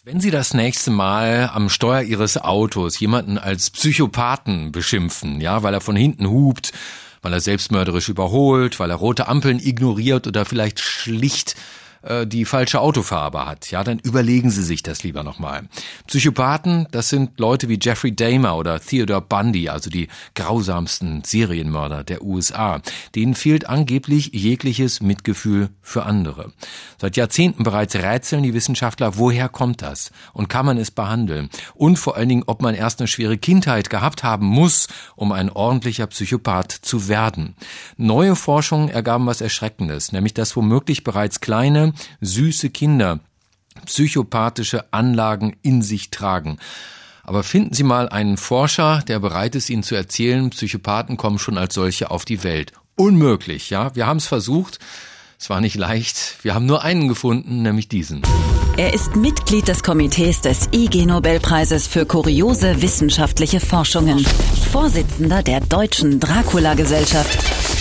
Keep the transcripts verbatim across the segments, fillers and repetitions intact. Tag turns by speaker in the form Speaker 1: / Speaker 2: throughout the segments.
Speaker 1: Wenn Sie das nächste Mal am Steuer Ihres Autos jemanden als Psychopathen beschimpfen, ja, weil er von hinten hupt, weil er selbstmörderisch überholt, weil er rote Ampeln ignoriert oder vielleicht schlicht äh, die falsche Autofarbe hat, ja, dann überlegen Sie sich das lieber nochmal. Psychopathen, das sind Leute wie Jeffrey Dahmer oder Theodore Bundy, also die grausamsten Serienmörder der U S A. Denen fehlt angeblich jegliches Mitgefühl für andere. Seit Jahrzehnten bereits rätseln die Wissenschaftler, woher kommt das und kann man es behandeln? Und vor allen Dingen, ob man erst eine schwere Kindheit gehabt haben muss, um ein ordentlicher Psychopath zu werden. Neue Forschungen ergaben was Erschreckendes, nämlich dass womöglich bereits kleine, süße Kinder psychopathische Anlagen in sich tragen. Aber finden Sie mal einen Forscher, der bereit ist, Ihnen zu erzählen, Psychopathen kommen schon als solche auf die Welt. Unmöglich, ja? Wir haben es versucht. Es war nicht leicht. Wir haben nur einen gefunden, nämlich diesen.
Speaker 2: Er ist Mitglied des Komitees des I G-Nobelpreises für kuriose wissenschaftliche Forschungen, Vorsitzender der Deutschen Dracula-Gesellschaft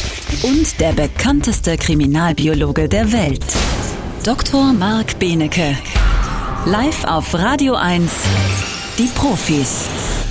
Speaker 2: und der bekannteste Kriminalbiologe der Welt. Doktor Marc Benecke. Live auf Radio eins, die Profis.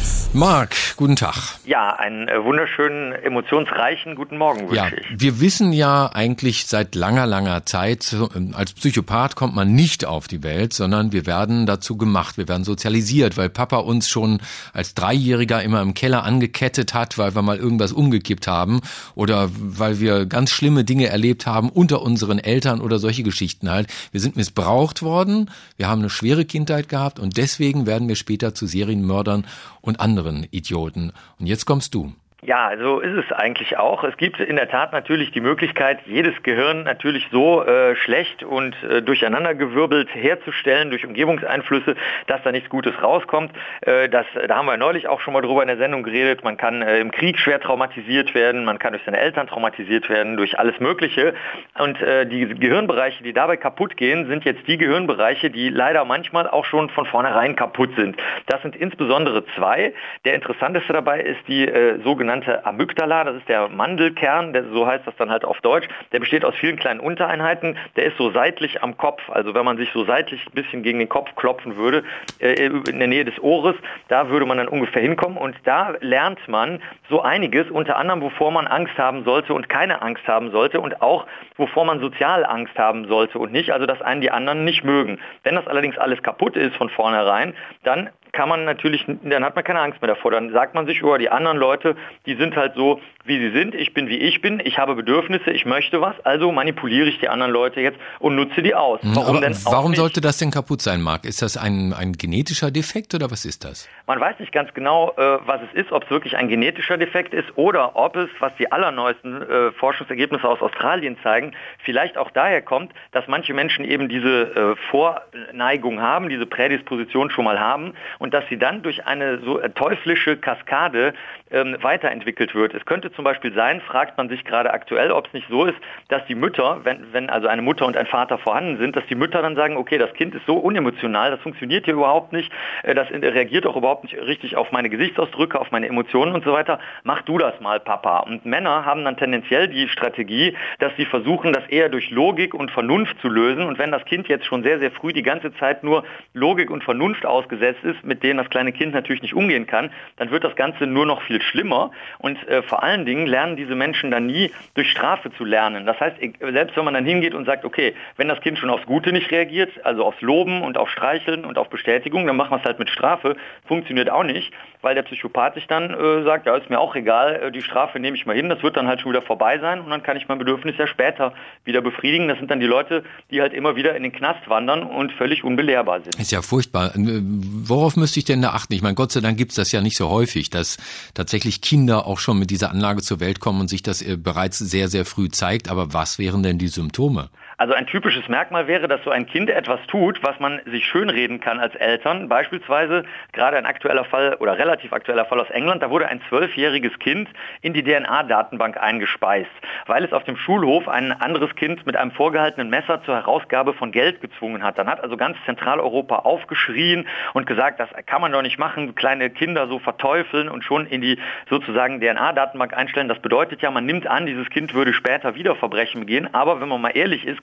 Speaker 1: Marc, guten Tag.
Speaker 3: Ja, einen äh, wunderschönen, emotionsreichen guten Morgen wünsche
Speaker 1: ja,
Speaker 3: ich.
Speaker 1: Wir wissen ja eigentlich seit langer, langer Zeit, als Psychopath kommt man nicht auf die Welt, sondern wir werden dazu gemacht, wir werden sozialisiert, weil Papa uns schon als Dreijähriger immer im Keller angekettet hat, weil wir mal irgendwas umgekippt haben oder weil wir ganz schlimme Dinge erlebt haben unter unseren Eltern oder solche Geschichten halt. Wir sind missbraucht worden, wir haben eine schwere Kindheit gehabt und deswegen werden wir später zu Serienmördern und anderen Idioten. Und jetzt kommst du.
Speaker 3: Ja, so ist es eigentlich auch. Es gibt in der Tat natürlich die Möglichkeit, jedes Gehirn natürlich so äh, schlecht und äh, durcheinandergewirbelt herzustellen durch Umgebungseinflüsse, dass da nichts Gutes rauskommt. Äh, das, da haben wir neulich auch schon mal drüber in der Sendung geredet. Man kann äh, im Krieg schwer traumatisiert werden, man kann durch seine Eltern traumatisiert werden, durch alles Mögliche. Und äh, die Gehirnbereiche, die dabei kaputt gehen, sind jetzt die Gehirnbereiche, die leider manchmal auch schon von vornherein kaputt sind. Das sind insbesondere zwei. Der interessanteste dabei ist die äh, sogenannte Amygdala, das ist der Mandelkern, der, so heißt das dann halt auf Deutsch. Der besteht aus vielen kleinen Untereinheiten. Der ist so seitlich am Kopf, also wenn man sich so seitlich ein bisschen gegen den Kopf klopfen würde, äh, in der Nähe des Ohres, da würde man dann ungefähr hinkommen. Und da lernt man so einiges, unter anderem, wovor man Angst haben sollte und keine Angst haben sollte und auch, wovor man sozial Angst haben sollte und nicht, also dass einen die anderen nicht mögen. Wenn das allerdings alles kaputt ist von vornherein, dann kann man natürlich, dann hat man keine Angst mehr davor. Dann sagt man sich, oh, die anderen Leute, die sind halt so, wie sie sind. Ich bin, wie ich bin. Ich habe Bedürfnisse. Ich möchte was. Also manipuliere ich die anderen Leute jetzt und nutze die aus.
Speaker 1: Warum, denn warum sollte das denn kaputt sein, Marc? Ist das ein, ein genetischer Defekt oder was ist das?
Speaker 3: Man weiß nicht ganz genau, äh, was es ist, ob es wirklich ein genetischer Defekt ist oder ob es, was die allerneuesten äh, Forschungsergebnisse aus Australien zeigen, vielleicht auch daher kommt, dass manche Menschen eben diese äh, Vorneigung haben, diese Prädisposition schon mal haben und dass sie dann durch eine so teuflische Kaskade ähm, weiterentwickelt wird. Es könnte zum Beispiel sein, fragt man sich gerade aktuell, ob es nicht so ist, dass die Mütter, wenn, wenn also eine Mutter und ein Vater vorhanden sind, dass die Mütter dann sagen, okay, das Kind ist so unemotional, das funktioniert hier überhaupt nicht, äh, das reagiert auch überhaupt nicht richtig auf meine Gesichtsausdrücke, auf meine Emotionen und so weiter. Mach du das mal, Papa. Und Männer haben dann tendenziell die Strategie, dass sie versuchen, das eher durch Logik und Vernunft zu lösen. Und wenn das Kind jetzt schon sehr, sehr früh die ganze Zeit nur Logik und Vernunft ausgesetzt ist, mit denen das kleine Kind natürlich nicht umgehen kann, dann wird das Ganze nur noch viel schlimmer. Und äh, vor allen Dingen lernen diese Menschen dann nie durch Strafe zu lernen. Das heißt, selbst wenn man dann hingeht und sagt, okay, wenn das Kind schon aufs Gute nicht reagiert, also aufs Loben und auf Streicheln und auf Bestätigung, dann machen wir es halt mit Strafe, funktioniert auch nicht, weil der Psychopath sich dann äh, sagt, ja, ist mir auch egal, äh, die Strafe nehme ich mal hin, das wird dann halt schon wieder vorbei sein und dann kann ich mein Bedürfnis ja später wieder befriedigen. Das sind dann die Leute, die halt immer wieder in den Knast wandern und völlig unbelehrbar sind.
Speaker 1: Ist ja furchtbar. Worauf müsste ich denn da achten? Ich meine, Gott sei Dank gibt's das ja nicht so häufig, dass tatsächlich Kinder auch schon mit dieser Anlage zur Welt kommen und sich das äh, bereits sehr, sehr früh zeigt. Aber was wären denn die Symptome?
Speaker 3: Also ein typisches Merkmal wäre, dass so ein Kind etwas tut, was man sich schönreden kann als Eltern. Beispielsweise gerade ein aktueller Fall oder relativ aktueller Fall aus England, da wurde ein zwölfjähriges Kind in die D N A-Datenbank eingespeist, weil es auf dem Schulhof ein anderes Kind mit einem vorgehaltenen Messer zur Herausgabe von Geld gezwungen hat. Dann hat also ganz Zentraleuropa aufgeschrien und gesagt, das kann man doch nicht machen, kleine Kinder so verteufeln und schon in die sozusagen D N A-Datenbank einstellen. Das bedeutet ja, man nimmt an, dieses Kind würde später wieder Verbrechen begehen, aber wenn man mal ehrlich ist, genau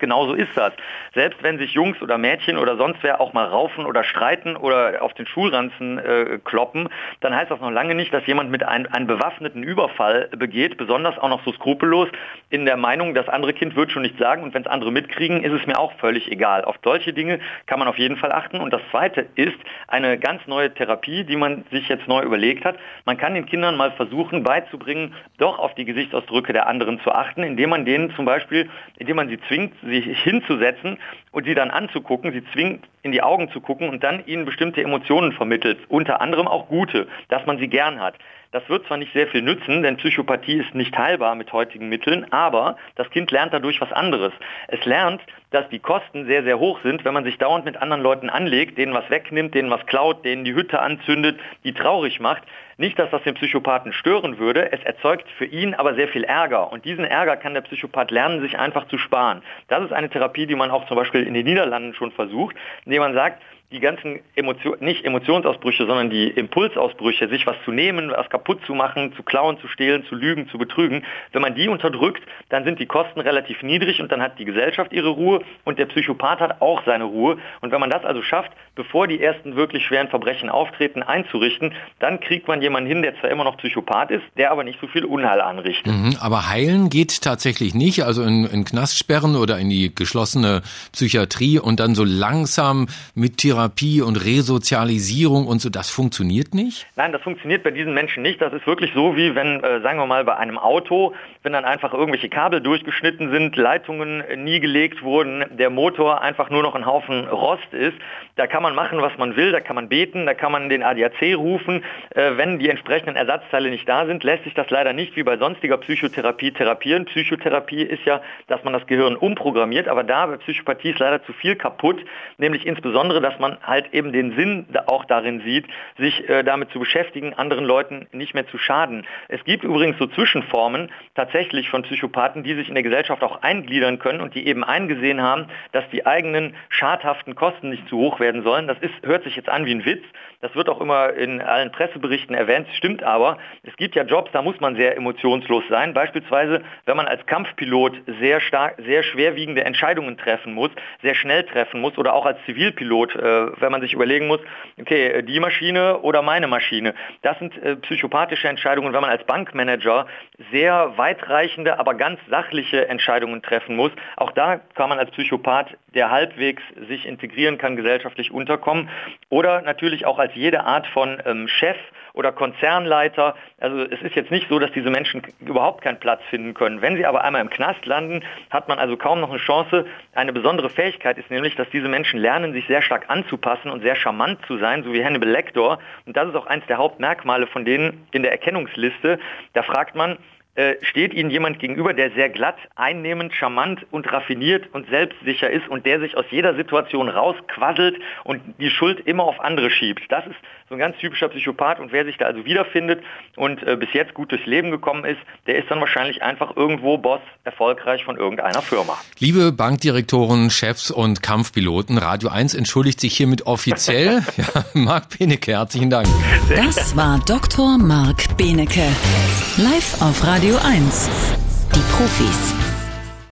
Speaker 3: genauso ist das. Selbst wenn sich Jungs oder Mädchen oder sonst wer auch mal raufen oder streiten oder auf den Schulranzen äh, kloppen, dann heißt das noch lange nicht, dass jemand mit einem, einen bewaffneten Überfall begeht, besonders auch noch so skrupellos in der Meinung, das andere Kind wird schon nichts sagen und wenn es andere mitkriegen, ist es mir auch völlig egal. Auf solche Dinge kann man auf jeden Fall achten. Und das Zweite ist eine ganz neue Therapie, die man sich jetzt neu überlegt hat. Man kann den Kindern mal versuchen beizubringen, doch auf die Gesichtsausdrücke der anderen zu achten, indem man denen zum Beispiel, indem man sie zwingt, sich hinzusetzen und sie dann anzugucken, sie zwingt, in die Augen zu gucken und dann ihnen bestimmte Emotionen vermittelt, unter anderem auch gute, dass man sie gern hat. Das wird zwar nicht sehr viel nützen, denn Psychopathie ist nicht heilbar mit heutigen Mitteln, aber das Kind lernt dadurch was anderes. Es lernt, dass die Kosten sehr, sehr hoch sind, wenn man sich dauernd mit anderen Leuten anlegt, denen was wegnimmt, denen was klaut, denen die Hütte anzündet, die traurig macht. Nicht, dass das den Psychopathen stören würde, es erzeugt für ihn aber sehr viel Ärger. Und diesen Ärger kann der Psychopath lernen, sich einfach zu sparen. Das ist eine Therapie, die man auch zum Beispiel in den Niederlanden schon versucht, indem man sagt, die ganzen Emotion, nicht Emotionsausbrüche, sondern die Impulsausbrüche, sich was zu nehmen, was kaputt zu machen, zu klauen, zu stehlen, zu lügen, zu betrügen, wenn man die unterdrückt, dann sind die Kosten relativ niedrig und dann hat die Gesellschaft ihre Ruhe und der Psychopath hat auch seine Ruhe. Und wenn man das also schafft, bevor die ersten wirklich schweren Verbrechen auftreten, einzurichten, dann kriegt man jemanden hin, der zwar immer noch Psychopath ist, der aber nicht so viel Unheil anrichtet.
Speaker 1: Mhm, aber heilen geht tatsächlich nicht, also in, in Knast sperren oder in die geschlossene Psychiatrie und dann so langsam mit Therapie Therapie und Resozialisierung und so, das funktioniert nicht?
Speaker 3: Nein, das funktioniert bei diesen Menschen nicht. Das ist wirklich so, wie wenn, äh, sagen wir mal, bei einem Auto, wenn dann einfach irgendwelche Kabel durchgeschnitten sind, Leitungen nie gelegt wurden, der Motor einfach nur noch ein Haufen Rost ist. Da kann man machen, was man will, da kann man beten, da kann man den A D A C rufen. Äh, wenn die entsprechenden Ersatzteile nicht da sind, lässt sich das leider nicht wie bei sonstiger Psychotherapie therapieren. Psychotherapie ist ja, dass man das Gehirn umprogrammiert, aber da bei Psychopathie ist leider zu viel kaputt, nämlich insbesondere, dass man halt eben den Sinn auch darin sieht, sich äh, damit zu beschäftigen, anderen Leuten nicht mehr zu schaden. Es gibt übrigens so Zwischenformen tatsächlich von Psychopathen, die sich in der Gesellschaft auch eingliedern können und die eben eingesehen haben, dass die eigenen schadhaften Kosten nicht zu hoch werden sollen. Das ist, hört sich jetzt an wie ein Witz. Das wird auch immer in allen Presseberichten erwähnt, stimmt aber. Es gibt ja Jobs, da muss man sehr emotionslos sein. Beispielsweise, wenn man als Kampfpilot sehr stark, sehr schwerwiegende Entscheidungen treffen muss, sehr schnell treffen muss oder auch als Zivilpilot, äh, wenn man sich überlegen muss, okay, die Maschine oder meine Maschine. Das sind äh, psychopathische Entscheidungen, wenn man als Bankmanager sehr weitreichende, aber ganz sachliche Entscheidungen treffen muss. Auch da kann man als Psychopath, der halbwegs sich integrieren kann, gesellschaftlich unterkommen. Oder natürlich auch als jede Art von ähm, Chef oder Konzernleiter. Also es ist jetzt nicht so, dass diese Menschen überhaupt keinen Platz finden können. Wenn sie aber einmal im Knast landen, hat man also kaum noch eine Chance. Eine besondere Fähigkeit ist nämlich, dass diese Menschen lernen, sich sehr stark anzupassen und sehr charmant zu sein, so wie Hannibal Lecter. Und das ist auch eins der Hauptmerkmale von denen in der Erkennungsliste. Da fragt man, steht Ihnen jemand gegenüber, der sehr glatt, einnehmend, charmant und raffiniert und selbstsicher ist und der sich aus jeder Situation rausquasselt und die Schuld immer auf andere schiebt. Das ist so ein ganz typischer Psychopath und wer sich da also wiederfindet und äh, bis jetzt gut durchs Leben gekommen ist, der ist dann wahrscheinlich einfach irgendwo Boss, erfolgreich von irgendeiner Firma.
Speaker 1: Liebe Bankdirektoren, Chefs und Kampfpiloten, Radio eins entschuldigt sich hiermit offiziell. Ja, Marc Benecke, herzlichen Dank.
Speaker 2: Das war Doktor Marc Benecke. Live auf Radio eins. Die Profis.